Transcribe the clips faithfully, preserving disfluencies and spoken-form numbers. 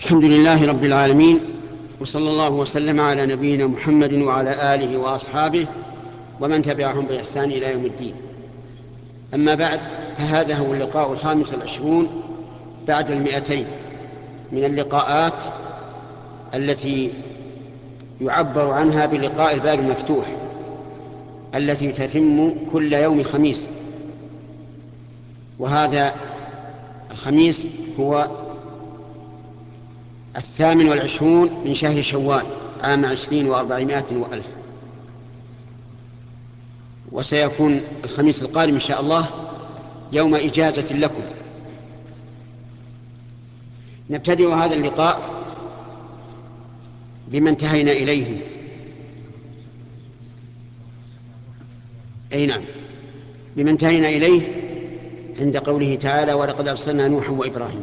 الحمد لله رب العالمين، وصلى الله وسلم على نبينا محمد وعلى آله وأصحابه ومن تبعهم بإحسان إلى يوم الدين. أما بعد، فهذا هو اللقاء الخامس والعشرون بعد المئتين من اللقاءات التي يعبر عنها بلقاء الباب المفتوح، التي تتم كل يوم خميس. وهذا الخميس هو الثامن والعشرون من شهر شوال عام عشرين وأربعمائة وألف، وسيكون الخميس القادم إن شاء الله يوم إجازة لكم. نبتدئ هذا اللقاء بما انتهينا إليه. أي نعم، بما انتهينا إليه عند قوله تعالى: ولقد أرسلنا نوحا وإبراهيم.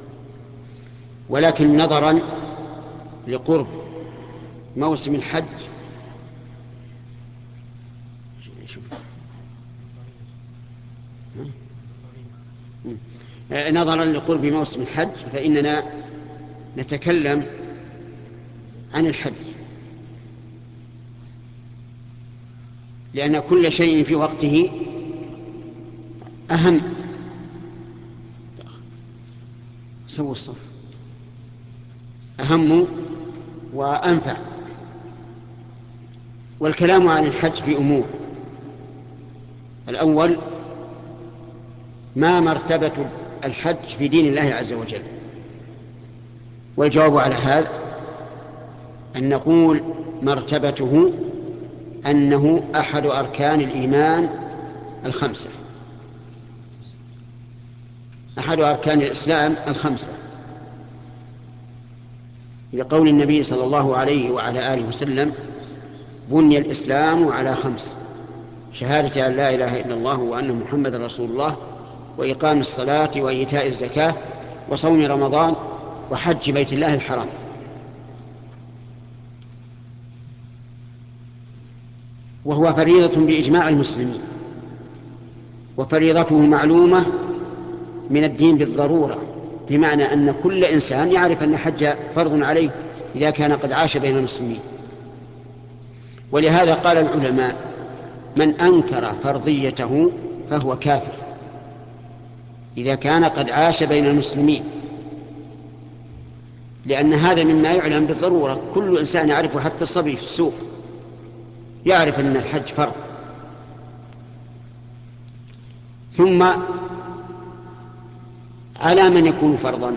ولكن نظرا لقرب موسم الحج نظرا لقرب موسم الحج فإننا نتكلم عن الحج، لأن كل شيء في وقته أهم. سووا الصف، أهم وأنفع. والكلام عن الحج في أمور: الأول، ما مرتبة الحج في دين الله عز وجل؟ والجواب على هذا أن نقول مرتبته أنه أحد أركان الإيمان الخمسة، أحد أركان الإسلام الخمسة، لقول النبي صلى الله عليه وعلى آله وسلم: بني الإسلام على خمس: شهادة أن لا إله إلا الله وأن محمد رسول الله، وإقام الصلاة، وإيتاء الزكاة، وصوم رمضان، وحج بيت الله الحرام. وهو فريضة بإجماع المسلمين، وفريضته معلومة من الدين بالضرورة، بمعنى أن كل إنسان يعرف أن الحج فرض عليه إذا كان قد عاش بين المسلمين. ولهذا قال العلماء: من أنكر فرضيته فهو كافر إذا كان قد عاش بين المسلمين، لأن هذا مما يعلم بالضرورة، كل إنسان يعرفه، حتى الصبي في السوق يعرف أن الحج فرض. ثم على من يكون فرضا؟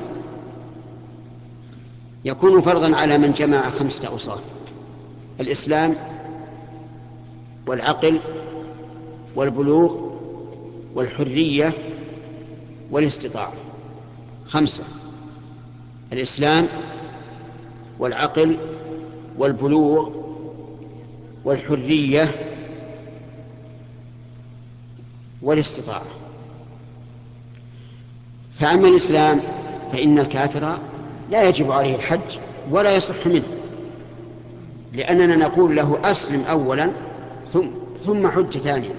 يكون فرضا على من جمع خمسة أوصاف: الإسلام، والعقل، والبلوغ، والحرية، والاستطاعة. خمسة: الإسلام، والعقل، والبلوغ، والحرية، والاستطاعة. فأما الإسلام فإن الكافر لا يجب عليه الحج ولا يصح منه، لأننا نقول له: أسلم أولا ثم, ثم حج ثانيا،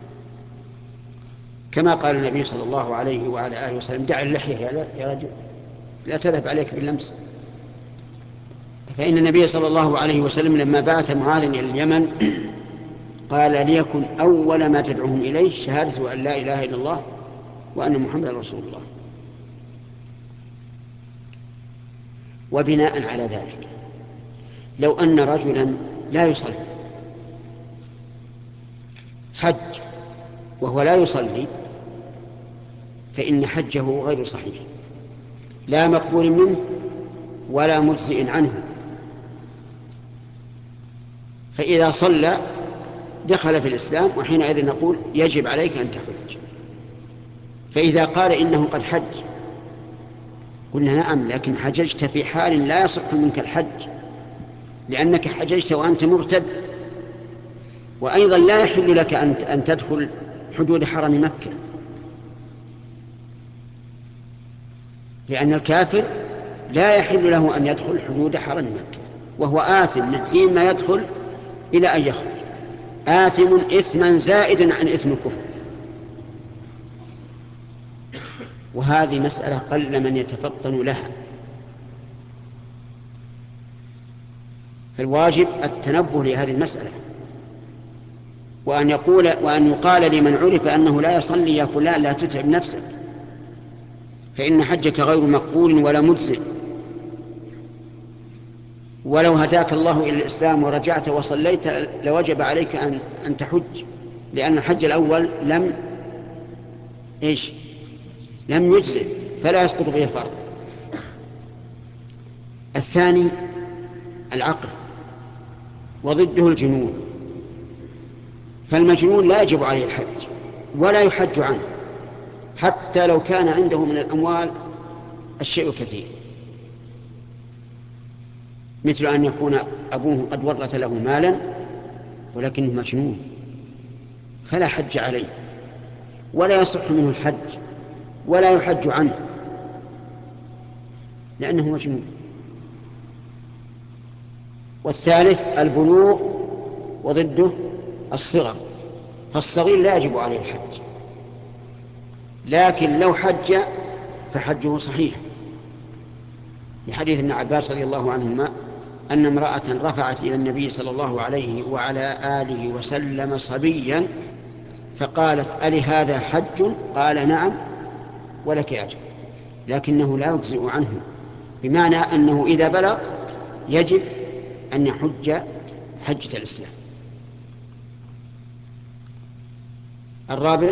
كما قال النبي صلى الله عليه وعلى آله وسلم: دع اللحية يا رجل، لا تذهب عليك باللمس. فإن النبي صلى الله عليه وسلم لما بعث معاذ إلى اليمن قال: ليكن أول ما تدعوهم إليه شهادة أن لا إله إلا الله وأن محمد رسول الله. وبناء على ذلك، لو أن رجلا لا يصلي حج وهو لا يصلي، فإن حجه غير صحيح، لا مقبول منه ولا مجزئ عنه. فإذا صلى دخل في الإسلام، وحينئذ نقول: يجب عليك أن تحج. فإذا قال إنه قد حج، قلنا: نعم، لكن حججت في حال لا يصح منك الحج، لأنك حججت وأنت مرتد، وأيضا لا يحل لك أن تدخل حدود حرم مكة، لأن الكافر لا يحل له أن يدخل حدود حرم مكة، وهو آثم من حين ما يدخل إلى أن يخرج، آثم إثما زائدا عن إثم الكفر. وهذه مسألة قل من يتفطن لها، فالواجب التنبه لهذه المسألة، وأن يقول وأن يقال لمن عرف أنه لا يصلي: يا فلان لا تتعب نفسك، فإن حجك غير مقبول ولا مجزئ، ولو هداك الله إلى الإسلام ورجعت وصليت لوجب عليك أن أن تحج، لأن الحج الأول لم إيش لم يجزئ، فلا يسقط به الفرض. الثاني العقل، وضده الجنون. فالمجنون لا يجب عليه الحج ولا يحج عنه، حتى لو كان عنده من الأموال الشيء الكثير، مثل أن يكون أبوه قد ورث له مالا ولكنه مجنون، فلا حج عليه ولا يصح منه الحج ولا يحج عنه لأنه مجنون. والثالث البلوغ، وضده الصغر. فالصغير لا يجب عليه الحج، لكن لو حج فحجه صحيح، لحديث ابن عباس رضي الله عنهما أن امرأة رفعت إلى النبي صلى الله عليه وعلى آله وسلم صبيا فقالت: ألي هذا حج؟ قال: نعم ولك أجر، لكنه لا يجزئ عنه، بمعنى أنه إذا بلغ يجب أن يحج حجة الإسلام. الرابع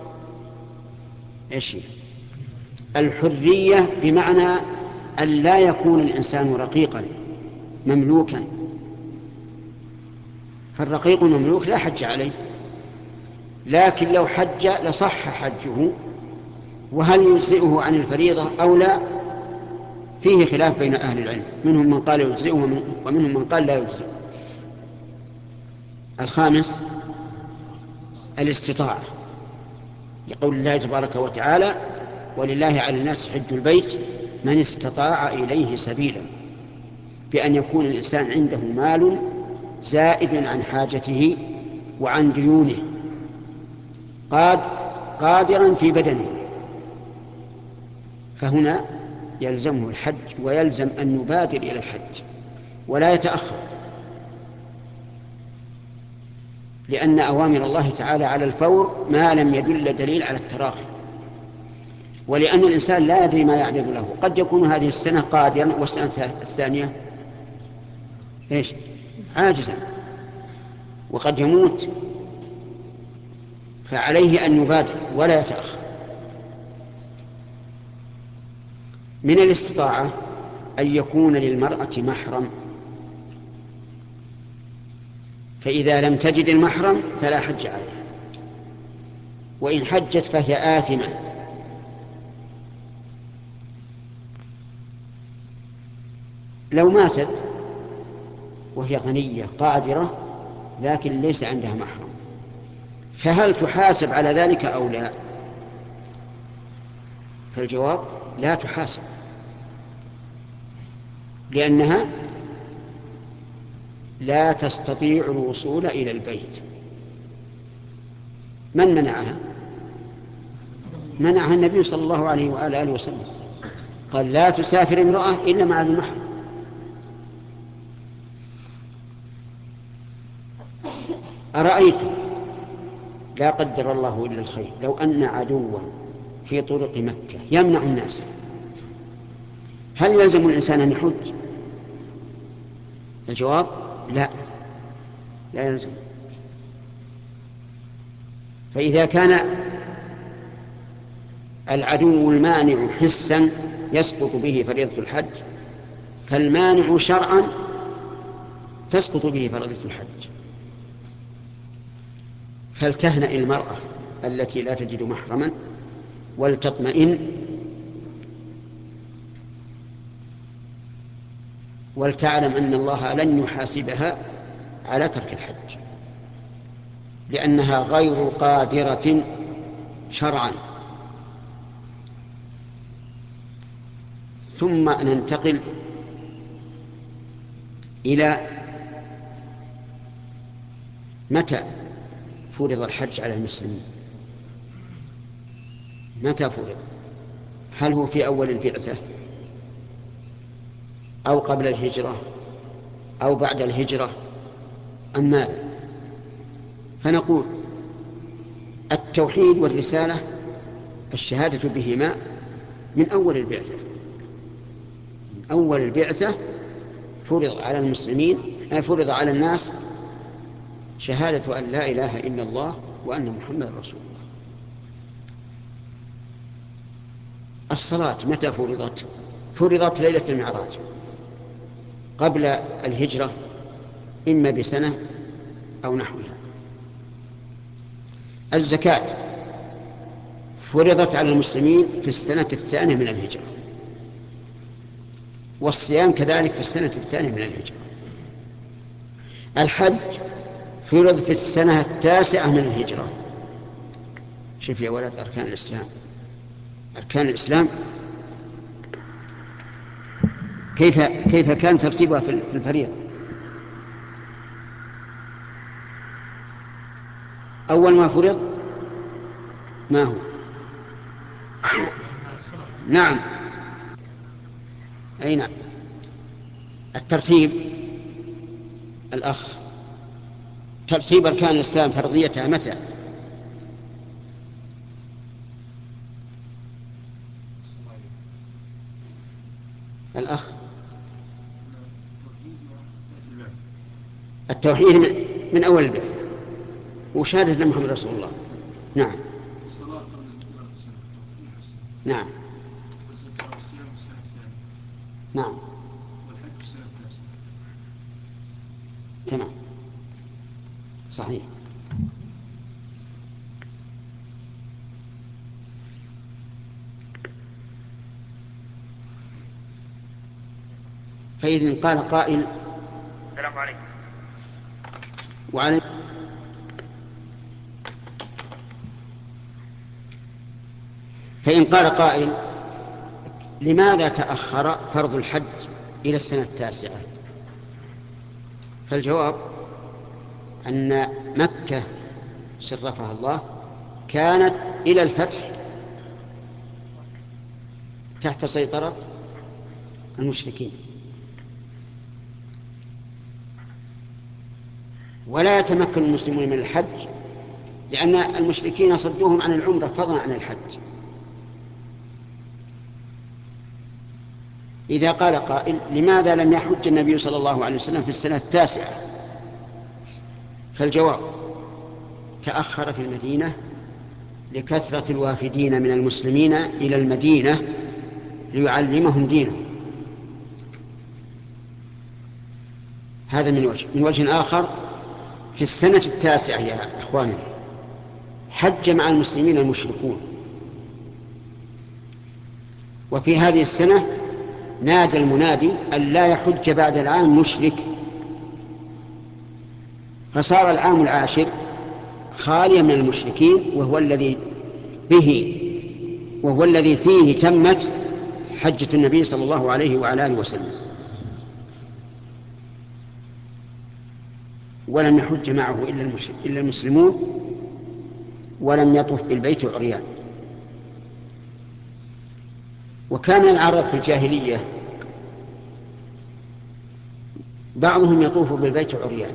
إيش هي؟ الحرية، بمعنى أن لا يكون الإنسان رقيقا مملوكا، فالرقيق المملوك لا حج عليه، لكن لو حج لصح حجه. وهل يجزئه عن الفريضة أو لا فيه خلاف بين أهل العلم، منهم من قال يجزئه ومنهم من قال لا يجزئه. الخامس الاستطاعة، لقول الله تبارك وتعالى: ولله على الناس حج البيت من استطاع إليه سبيلا، بأن يكون الإنسان عنده مال زائد عن حاجته وعن ديونه، قاد قادرا في بدنه، فهنا يلزمه الحج، ويلزم أن يبادر إلى الحج ولا يتأخر، لأن أوامر الله تعالى على الفور ما لم يدل دليل على التراخي، ولأن الإنسان لا يدري ما يعرض له، قد يكون هذه السنة قادرا والسنة الثانية إيش عاجزا، وقد يموت، فعليه أن يبادر ولا يتأخر. من الاستطاعة أن يكون للمرأة محرم، فإذا لم تجد المحرم فلا حج عليها، وإن حجت فهي آثمة. لو ماتت وهي غنية قادرة لكن ليس عندها محرم، فهل تحاسب على ذلك أو لا؟ فالجواب: لا تحاسب، لأنها لا تستطيع الوصول إلى البيت. من منعها؟ منعها النبي صلى الله عليه وآله وسلم، قال: لا تسافر امرأة إلا مع المحرم. أرأيتم لا قدر الله إلا الخير لو أن عدوا في طرق مكة يمنع الناس، هل يلزم الإنسان أن يحج؟ الجواب: لا، لا يلزم. فإذا كان العدو المانع حسا يسقط به فريضة الحج، فالمانع شرعا تسقط به فريضة الحج. فلتهنأ المرأة التي لا تجد محرما ولتطمئن، ولتعلم أن الله لن يحاسبها على ترك الحج، لأنها غير قادرة شرعا. ثم ننتقل إلى متى فرض الحج على المسلمين. متى فرض؟ هل هو في أول البعثة أو قبل الهجرة أو بعد الهجرة أم ماذا؟ فنقول التوحيد والرسالة الشهادة بهما من أول البعثة، من أول البعثة فرض على المسلمين، فرض على الناس شهادة أن لا إله إلا الله وأن محمد رسول الله. الصلاة متى فرضت؟ فرضت ليلة المعراج قبل الهجرة إما بسنة أو نحوها. الزكاة فرضت على المسلمين في السنة الثانية من الهجرة، والصيام كذلك في السنة الثانية من الهجرة. الحج فرض في السنة التاسعة من الهجرة. شوف يا ولد أركان الإسلام، أركان الإسلام كيف كيف كان ترتيبها في الفريضة. أول ما فرض ما هو؟ نعم، أي نعم. الترتيب الأخ، ترتيب أركان الإسلام فرضيتها متى؟ الأخ، التوحيد من, من أول البعثة وشهادة أن محمد رسول الله. نعم نعم نعم تمام صحيح. فإذن قال قائل السلام عليكم. وعليكم. فإن قال قائل لماذا تأخر فرض الحج إلى السنة التاسعة؟ فالجواب أن مكة شرفها الله كانت إلى الفتح تحت سيطرة المشركين، ولا يتمكن المسلمون من الحج لأن المشركين صدوهم عن العمرة فضلا عن الحج. إذا قال قائل لماذا لم يحج النبي صلى الله عليه وسلم في السنة التاسعة؟ فالجواب تأخر في المدينة لكثرة الوافدين من المسلمين إلى المدينة ليعلمهم دينهم. هذا من وجه. من وجه آخر في السنة التاسعة يا إخواني حج مع المسلمين المشركون، وفي هذه السنة نادى المنادي أن لا يحج بعد العام مشرك، فصار العام العاشر خاليا من المشركين، وهو الذي به وهو الذي فيه تمت حجة النبي صلى الله عليه وعلى آله وسلم، ولم يحج معه إلا المسلمون، ولم يطف بالبيت عريان. وكان العرب في الجاهلية بعضهم يطوف بالبيت عريان،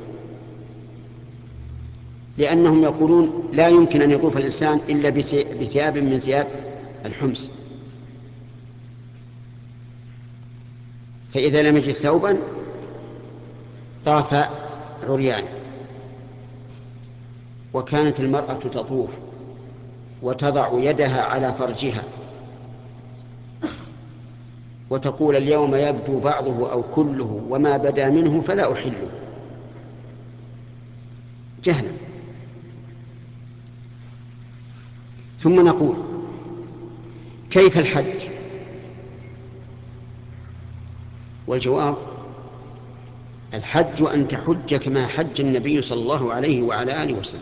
لأنهم يقولون لا يمكن أن يطوف الإنسان إلا بثياب من ثياب الحمص، فإذا لم يجد ثوبا طاف عريان. وكانت المرأة تطوف وتضع يدها على فرجها وتقول اليوم يبدو بعضه أو كله وما بدا منه فلا أحله، جهلا. ثم نقول كيف الحج؟ والجواب الحج أن تحج كما حج النبي صلى الله عليه وعلى آله وسلم،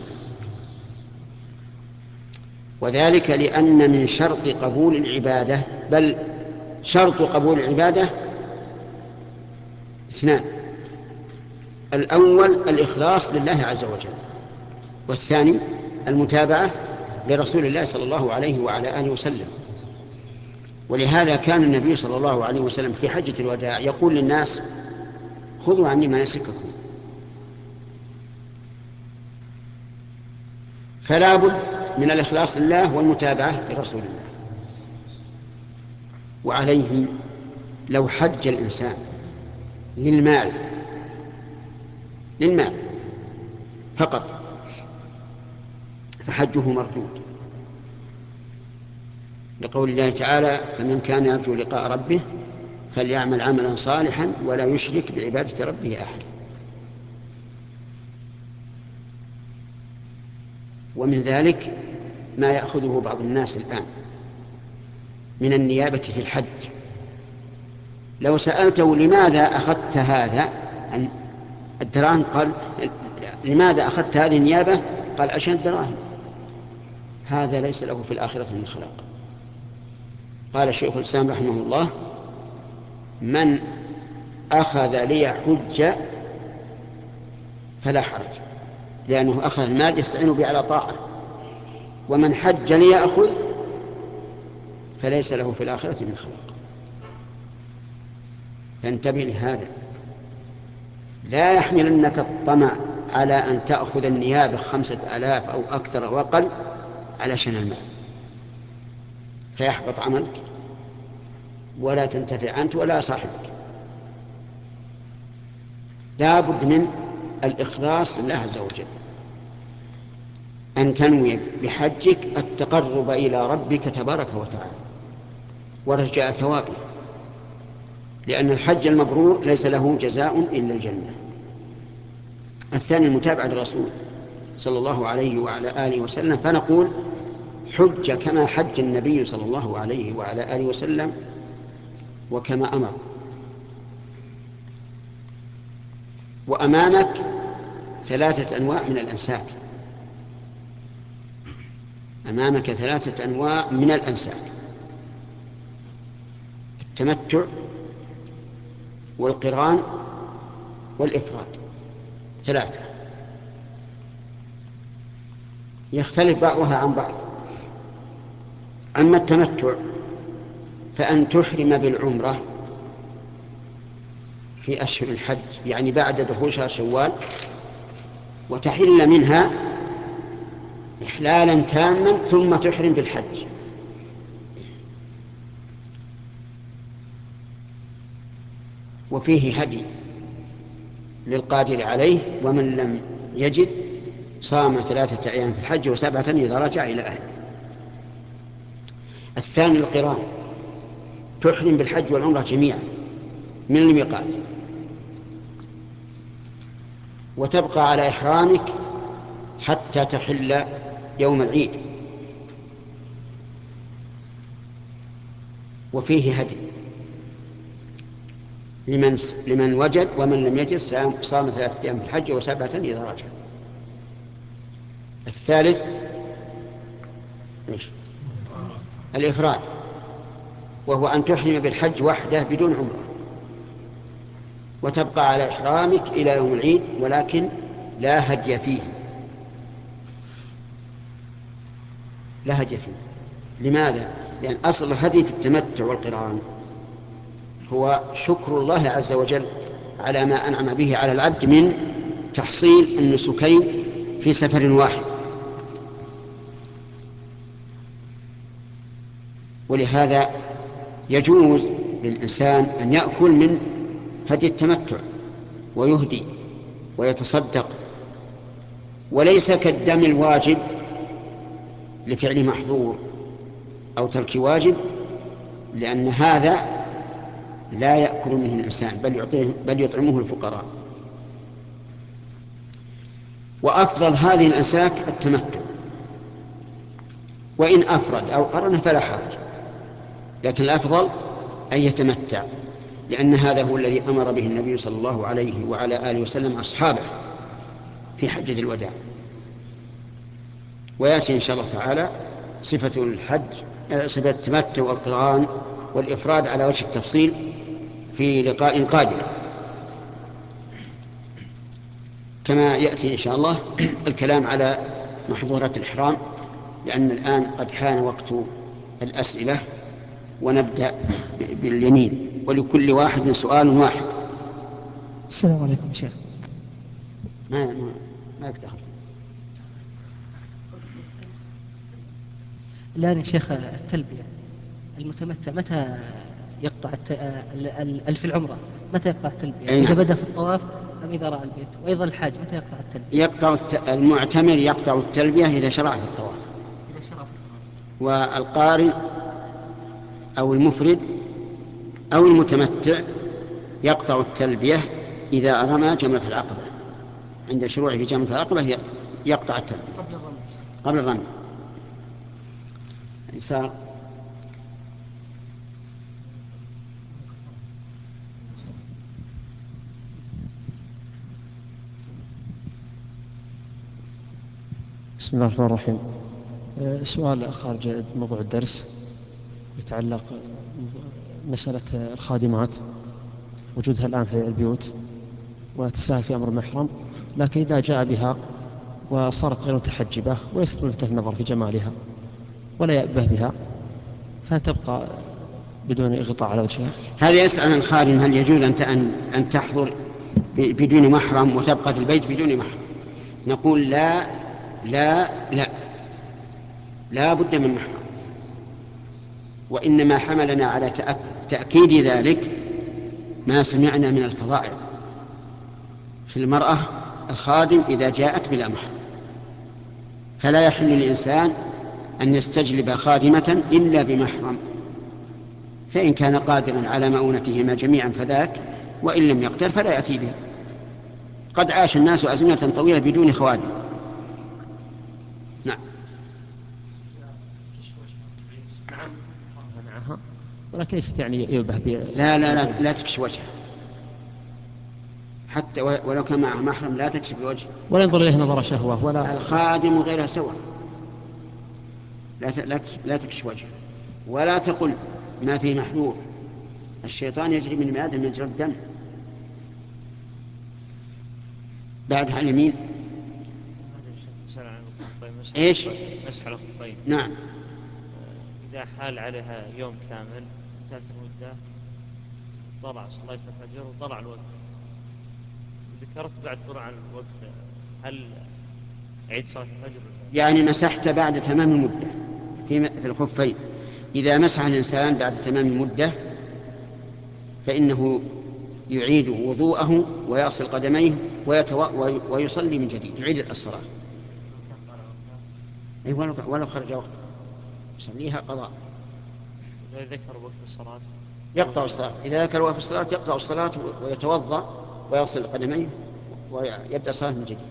وذلك لأن من شرط قبول العبادة، بل شرط قبول العبادة اثنان: الأول الإخلاص لله عز وجل، والثاني المتابعة لرسول الله صلى الله عليه وعلى آله وسلم. ولهذا كان النبي صلى الله عليه وسلم في حجة الوداع يقول للناس: خذوا عني مناسككم. فلا بد من الإخلاص لله والمتابعة لرسول الله. وعليه لو حج الإنسان للمال للمال فقط فحجه مردود، لقول الله تعالى: فمن كان يرجو لقاء ربه فليعمل عملا صالحا ولا يشرك بعبادة ربه أحدا. ومن ذلك ما يأخذه بعض الناس الآن من النيابة في الحج. لو سألته: لماذا أخذت هذا الدراهم؟ قال: لماذا أخذت هذه النيابة؟ قال: عشان الدراهم. هذا ليس له في الآخرة من خلاق. قال الشيخ الإسلام رحمه الله: من أخذ ليحج فلا حرج، لأنه أخذ المال يستعين به على طاعة. ومن حج ليأخذ فليس له في الآخرة من خلاق. فانتبه لهذا، لا يحملنك الطمع على أن تأخذ النيابة خمسة آلاف أو أكثر أو أقل علشان المال، فيحبط عملك ولا تنتفع أنت ولا صاحبك. لا بد من الإخلاص لله عز وجل، أن تنوي بحجك التقرب إلى ربك تبارك وتعالى ورجاء ثوابه، لأن الحج المبرور ليس له جزاء إلا الجنة. الثاني المتابعة للرسول صلى الله عليه وعلى آله وسلم، فنقول: حج كما حج النبي صلى الله عليه وعلى آله وسلم وكما أمر. وأمامك ثلاثة أنواع من الأنساك، أمامك ثلاثة أنواع من الأنساك: التمتع والقران والإفراد، ثلاثة يختلف بعضها عن بعض. أما التمتع فأن تحرم بالعمرة في أشهر الحج، يعني بعد دخول شهر شوال، وتحل منها إحلالا تاما ثم تحرم بالحج. وفيه هدي للقادر عليه، ومن لم يجد صام ثلاثة أيام في الحج وسبعة إذا رجع إلى أهله. الثاني القران، تحرم بالحج والعمرة جميعا من الميقات، وتبقى على إحرامك حتى تحل يوم العيد. وفيه هدي لمن, لمن وجد، ومن لم يجد صام ثلاثة أيام في الحج وسبعة إذا رجع. الثالث إيش؟ الإفراد، وهو أن تحرم بالحج وحده بدون عمرة، وتبقى على إحرامك إلى يوم العيد، ولكن لا هدي فيه. لا هدي فيه. لماذا؟ لأن أصل الهدي في التمتع والقران هو شكر الله عز وجل على ما أنعم به على العبد من تحصيل النسكين في سفر واحد. ولهذا يجوز للإنسان أن يأكل من هدي التمتع ويهدي ويتصدق، وليس كالدم الواجب لفعل محظور أو ترك واجب، لأن هذا لا يأكل منه الإنسان بل يعطيه بل يطعمه الفقراء. وأفضل هذه الأنساك التمتع، وإن أفرد أو قرن فلا حرج، لكن الأفضل أن يتمتع، لأن هذا هو الذي أمر به النبي صلى الله عليه وعلى آله وسلم أصحابه في حجة الوداع. ويأتي إن شاء الله تعالى صفة الحج، صفة التمتع والقران والإفراد على وجه التفصيل في لقاء قادم، كما يأتي إن شاء الله الكلام على محظورات الإحرام، لأن الآن قد حان وقت الأسئلة، ونبدأ باليمين، ولكل واحد سؤال واحد. السلام عليكم يا شيخ. ما ما ما يقدر. الآن يا شيخ التلبية، المتمتع متى يقطع الت... ال- ال- ال- في العمرة متى يقطع التلبية؟ أي إذا نعم. بدأ في الطواف أم إذا رأى البيت؟ وأيضا الحاج متى يقطع التلبية؟ يقطع الت... المعتمر يقطع التلبية إذا شرع في الطواف. إذا شرع في الطواف. والقارئ أو المفرد أو المتمتع يقطع التلبية إذا رمى جمرة العقبة، عند شروعه في جمرة العقبة يقطع التلبية قبل الرمي. قبل الرمي. يسار. بسم الله الرحمن الرحيم. أه، سؤال خارج موضوع الدرس يتعلق مسألة الخادمات، وجودها الآن في البيوت وتساهل في أمر المحرم، لكن إذا جاء بها وصارت غير متحجبة ويثبت النظر في جمالها ولا يأبه بها، فتبقى بدون إغطاء على وجهها. هذا يسأل عن الخادم هل يجوز أن أن تحضر بدون محرم وتبقى في البيت بدون محرم؟ نقول لا لا لا لا بد من محرم. وإنما حملنا على تأكيد ذلك ما سمعنا من الفضائل في المرأة الخادم إذا جاءت بلا محرم. فلا يحل للإنسان أن يستجلب خادمة إلا بمحرم، فإن كان قادرا على مؤونتهما جميعا فذاك، وإن لم يقدر فلا يأتي بها. قد عاش الناس أزمنة طويلة بدون خوادم. نعم. معها ولكن ليست يعني يبه ب... لا لا لا, لا تكشف وجهها، حتى ولو كان معه محرم لا تكشف الوجه، ولا ينظر إليه نظر شهوة ولا الخادم وغيرها سواء. لا لا لا تكشف وجهها، ولا تقل ما فيه محذور، الشيطان يجري من آدم مجرى الدم. بعد على اليمين. ايش؟ مسح الخفين. نعم. إذا حال عليها يوم كامل انتهت المدة، طلع صلاة الفجر وطلع الوقت، ذكرت بعد طلوع الوقت، هل عيد صلاة الفجر؟ يعني مسحت بعد تمام المدة في في الخفين. إذا مسح الإنسان بعد تمام المدة فإنه يعيد وضوءه ويغسل قدميه ويتو... ويصلي من جديد، يعيد الصلاة. أي ولو ولو خرج وقت يصليها قضاء. إذا ذكر وقت الصلاة يقطع الصلاة. إذا ذكر وقت الصلاة يقطع الصلاة ويتوضأ ويغسل قدميه ويبدأ الصلاة من جديد.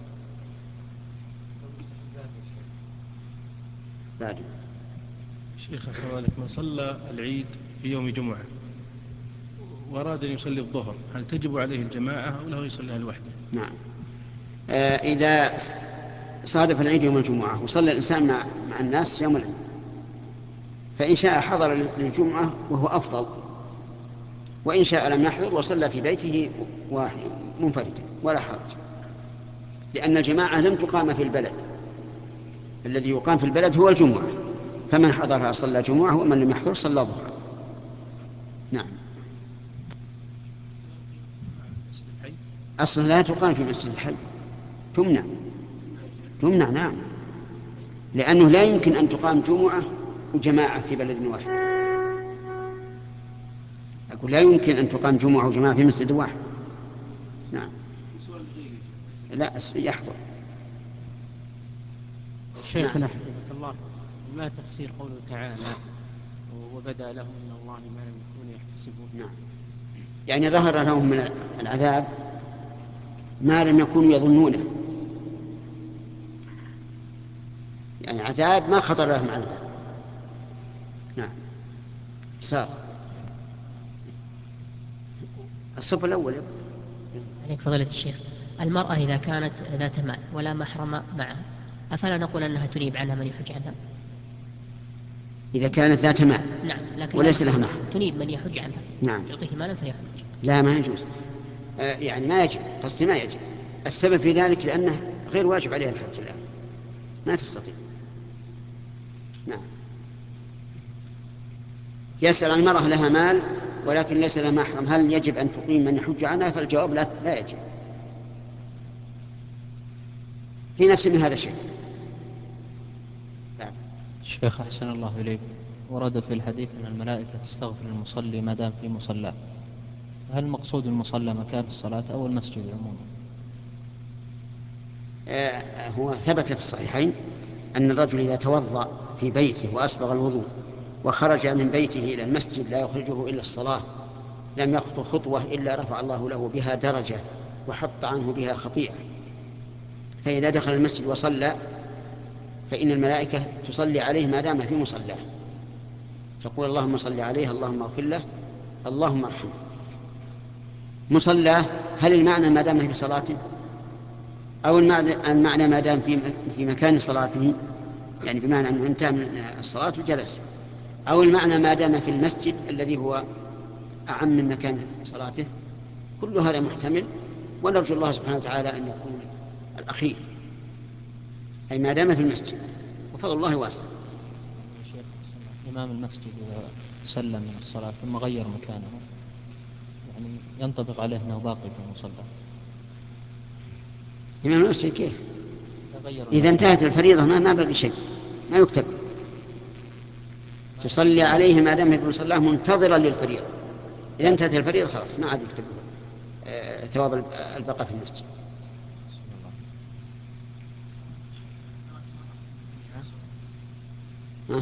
بعد. شيخ أحسن الله عليك، من صلى العيد في يوم جمعة وأراد أن يصلي الظهر، هل تجب عليه الجماعة أو له يصليها لوحده؟ نعم. آه إذا صادف العيد يوم الجمعة وصلى الإنسان مع, مع الناس يوم العيد، فإن شاء حضر للجمعة وهو أفضل، وإن شاء لم يحضر وصلى في بيته منفردا ولا حرج، لأن الجماعة لم تقام في البلد، الذي يقام في البلد هو الجمعة، فمن حضرها صلى جمعة ومن لم يحضر صلى ظهرا. نعم. أصلا لا تقام في مسجد الحي، تمنع تمنع نعم، لأنه لا يمكن أن تقام جمعة وجماعة في بلد واحد. أقول لا يمكن أن تقام جمعة وجماعة في مسجد واحد. نعم. لا يحضر. شيخنا حفظك الله، ما تفسير قوله تعالى وبدا لهم من الله ما لم يكونوا يحتسبون؟ نعم، يعني ظهر لهم من العذاب ما لم يكونوا يظنونه، يعني عذاب ما خطر لهم على البال. نعم. صار الصف الأول. عليك فضيلة الشيخ، المرأة إذا كانت ذات مال ولا محرم معها أفلا نقول أنها تنيب عنها من يحج عنها؟ إذا كانت ذات مال نعم، لكن وليس لها محرم تنيب من يحج عنها. نعم. تعطيه مالا فيحج. لا ما يجوز. آه يعني ما يجب، قصدي ما يجب. السبب في ذلك لأنه غير واجب عليها الحج الآن، ما تستطيع. نعم. يسأل عن المرأة لها مال ولكن ليس لها محرم، هل يجب أن تقيم من يحج عنها؟ فالجواب لا, لا يجب. في نفس من هذا الشيء. الشيخ أحسن الله إليك، ورد في الحديث أن الملائكة تستغفر المصلي ما دام في مصلاه، هل المقصود المصلى مكان الصلاة أو المسجد عموما؟ آه هو ثبت في الصحيحين أن الرجل إذا توضأ في بيته وأسبغ الوضوء وخرج من بيته إلى المسجد لا يخرجه إلا الصلاة لم يخطو خطوة إلا رفع الله له بها درجة وحط عنه بها خطيئة. فإذا دخل المسجد وصلى فإن الملائكة تصلي عليه ما دام في مصلاه، تقول اللهم صل عليه، اللهم اغفر له، اللهم ارحمه. مصلاه، هل المعنى ما دام في صلاته، أو المعنى, المعنى ما دام في, في مكان صلاته، يعني بمعنى أنه انتهى من الصلاة وجلس، أو المعنى ما دام في المسجد الذي هو أعم من مكان صلاته؟ كل هذا محتمل، ونرجو الله سبحانه وتعالى أن يكون الأخير، أي ما دام في المسجد، وفضل الله واسع. إمام المسجد إذا سلم من الصلاة ثم غير مكانه، يعني ينطبق عليه أنه باقي في المصلى؟ إمام المسجد كيف؟ إذا انتهت الفريضة ما, ما بقي شيء، ما يكتب. تصلي عليه ما دام في المصلى منتظرا للفريضة. إذا انتهت الفريضة خلاص ما عاد يكتب آه ثواب البقاء في المسجد. ها؟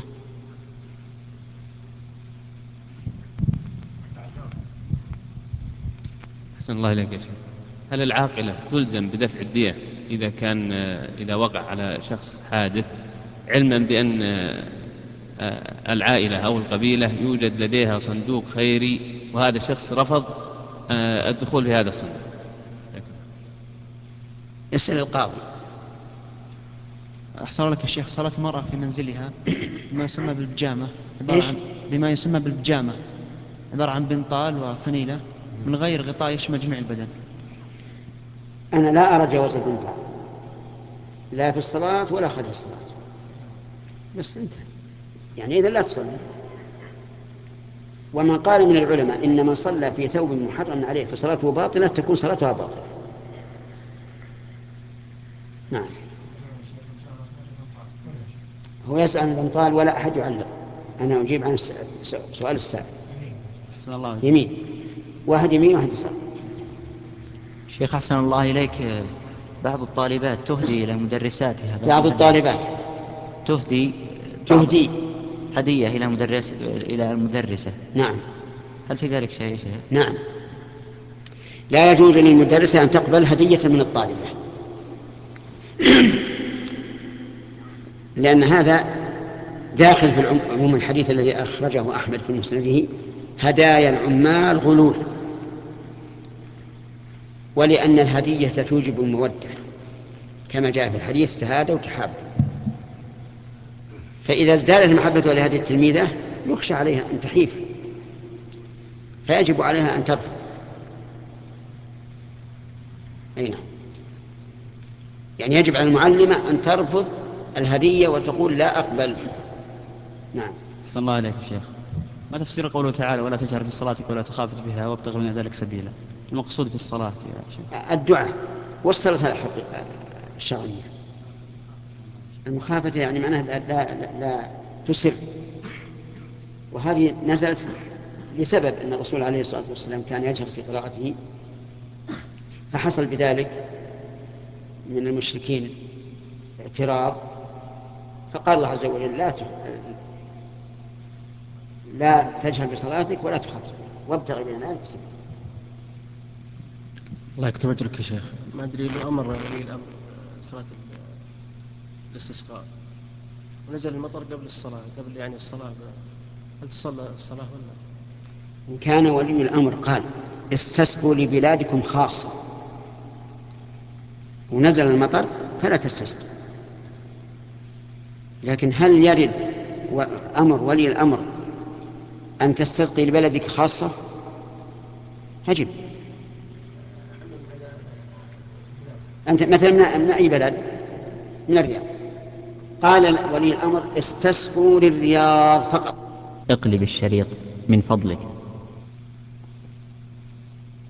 أحسن الله إليك يا شيخ، هل العاقلة تلزم بدفع الدية إذا كان إذا وقع على شخص حادث علما بأن العائلة أو القبيلة يوجد لديها صندوق خيري وهذا الشخص رفض الدخول في هذا الصندوق؟ يسأل القاضي. أحسن لك يا شيخ، صلاة المرأة في منزلها بما يسمى بالبجامة، عبارة عن بما يسمى بالبجامة عبارة عن بنطال وفنيلة من غير غطاء يشمل جميع البدن. أنا لا أرى جواز البنطال لا في الصلاة ولا خارج الصلاة، بس انت يعني إذا لا تصلي. ومن قال من العلماء إن من صلى في ثوب محرم عليه فصلاته باطلة تكون صلاتها باطلة. نعم. هو يسأل عن البنطال ولا أحد يعلق، أنا أجيب عن سؤال السائل. أحسن الله إليك. يمين واحد يمين واحد يسار. شيخ أحسن الله إليك، بعض الطالبات تهدي إلى مدرساتها بعض الطالبات تهدي تهدي هدية إلى مدرس إلى المدرسة. نعم. هل في ذلك شيء شيء؟ نعم، لا يجوز للمدرسة أن تقبل هدية من الطالبة لأن هذا داخل في عموم الحديث الذي أخرجه أحمد في مسنده: هدايا العمال غلول. ولأن الهدية توجب المودة كما جاء في الحديث: تهادوا وتحابوا. فإذا ازدادت محبتها لهذه التلميذة يخشى عليها أن تحيف، فيجب عليها أن ترفض. أي نعم، يعني يجب على المعلمة أن ترفض الهدية وتقول لا أقبل. نعم. أحسن الله عليك يا شيخ، ما تفسير قوله تعالى: ولا تجهر في صلاتك ولا تخافت بها وابتغ من ذلك سبيلا؟ المقصود في الصلاة يا شيخ الدعاء والصلاة الشرعية. المخافة يعني معناها لا, لا, لا, لا تسر، وهذه نزلت لسبب أن الرسول عليه الصلاة والسلام كان يجهر في قراءته، فحصل بذلك من المشركين اعتراض، فقال الله عز وجل: لا لا تجهر بصلاتك ولا تخافت وابتغ بين ذلك سبيلا. الله يكتب أجرك يا شيخ. ما أدري لو أمر ولي الأمر صلاة الاستسقاء ونزل المطر قبل الصلاة، قبل يعني الصلاة، هل تصلى الصلاة ولا؟ إن كان ولي الأمر قال: استسقوا لبلادكم خاصة، ونزل المطر فلا تستسقوا. لكن هل يرد أمر ولي الأمر أن تستسقي لبلدك خاصة؟ هجب. أنت مثلا من أي بلد؟ من الرياض، قال ولي الأمر: استسقوا للرياض فقط. اقلب الشريط من فضلك.